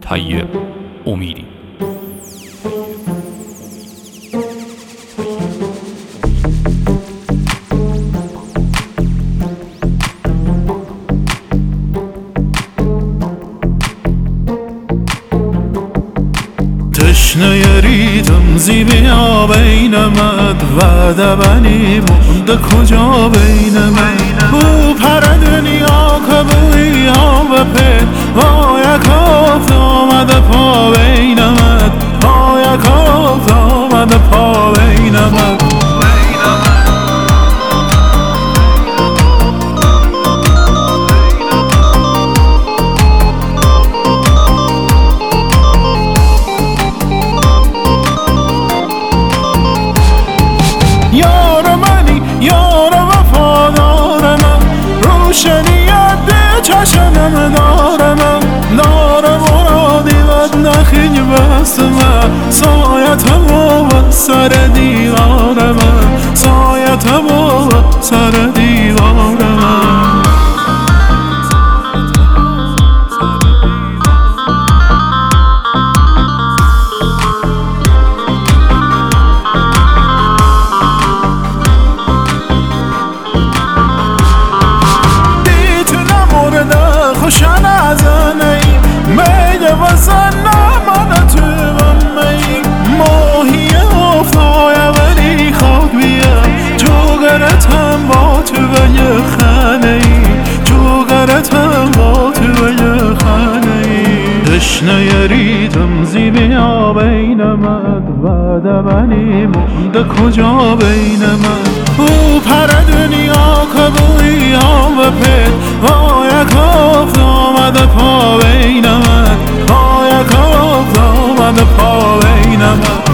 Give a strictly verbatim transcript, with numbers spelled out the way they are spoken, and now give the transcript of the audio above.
طیب امیری. تشنه ریتم زیبی آبینمد و دبنی مونده کجا بینمد بو پر دنیا که بوی آب پید با یک آفت آمده پا بینمد با یک آفت آمده پا بینمد یار منی یار وفادار من روشنیت به چشمم دار من دار مرادی بد نخیج بست من سایت بود سر دیوار من سایت بود سر دیوار من خوشن از نی میده وزن نمانه تو بمی ماهی افتای ولی خاک بیم جوگرتم با تو و یه خانه ای جوگرتم با تو و یه خانه ای تشنه ریتم زیبی آبینمد و دبنی مونده کجا بینمد او پر دنیا که بوی آب پید با یک آفت آمده پا بینمد با یک آفت آمده پا بینمد